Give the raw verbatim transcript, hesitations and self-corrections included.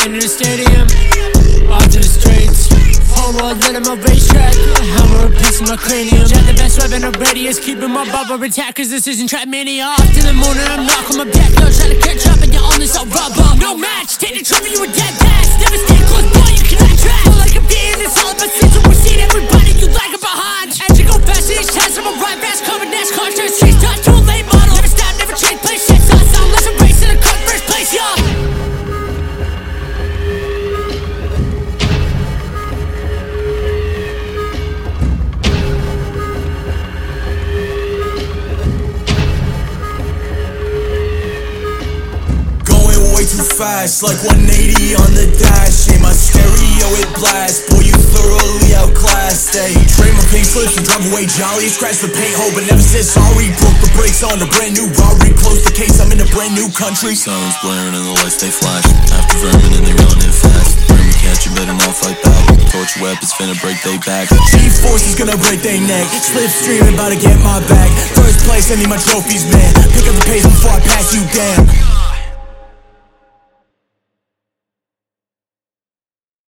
in the stadium, off to the streets. Whole world lit on my racetrack, hammer a piece of my cranium. Jack the best weapon of radius, keeping my bubble intact, cause this isn't trap mania. Off to the moon and I'm knocking my back up, try to catch up and you're on this all rubber. No match, take the trophy, you a dead pass. Never stay close, boy, you cannot track. Feel like I'm being this all about since we've seen everybody you like it behind. As you go fast in each test, I'm a ride fast, cover NASCAR, turn streets, done to a late model. Never stop, never change, play shit, so I sound less a race in a cut first place, y'all. Too fast, like one eighty on the dash. Ain't my stereo, it blasts. Boy, you thoroughly outclassed. Ayy, trade my pink slips and drive away jolly. Scratch the paint hole, but never said sorry. Broke the brakes on a brand new Rari. Close the case, I'm in a brand new country. Sirens blaring and the lights they flash. After vermin and they running fast. Bring me catch, you better not fight back. Torch weapons finna break they back. G-Force is gonna break they neck. Slipstream about to get my back. First place, I need my trophies, man. Pick up the pace before I pass you down.